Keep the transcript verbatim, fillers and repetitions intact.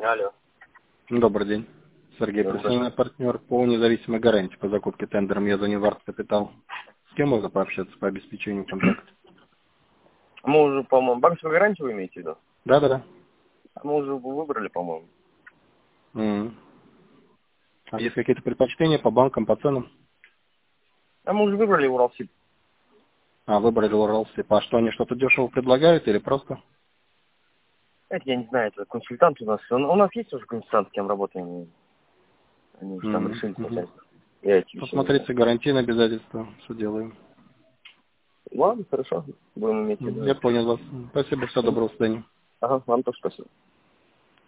Алло. Добрый день. Сергей, Добрый. профессиональный партнер по независимой гарантии по закупке тендером я звоню в Арт Капитал. С кем можно пообщаться по обеспечению контракта? Мы уже, по-моему, банковскую гарантию вы имеете в виду? Да-да-да. Мы уже выбрали, по-моему. М. А есть какие-то предпочтения по банкам, по ценам? А мы уже выбрали Уралсиб. А, выбрали Уралсиб. А что, они что-то дешево предлагают или просто? Это я не знаю, это консультант у нас. У у нас есть уже консультант, с кем работаем. Они уже там М, решили мгм. начать. Я эти вещи не знаю. Посмотрите гарантийные обязательства, что делаем. Ладно, хорошо. Будем иметь в М, виду. Я понял вас. Спасибо, всего Мгм. доброго, до свидания. Ага, вам тоже спасибо.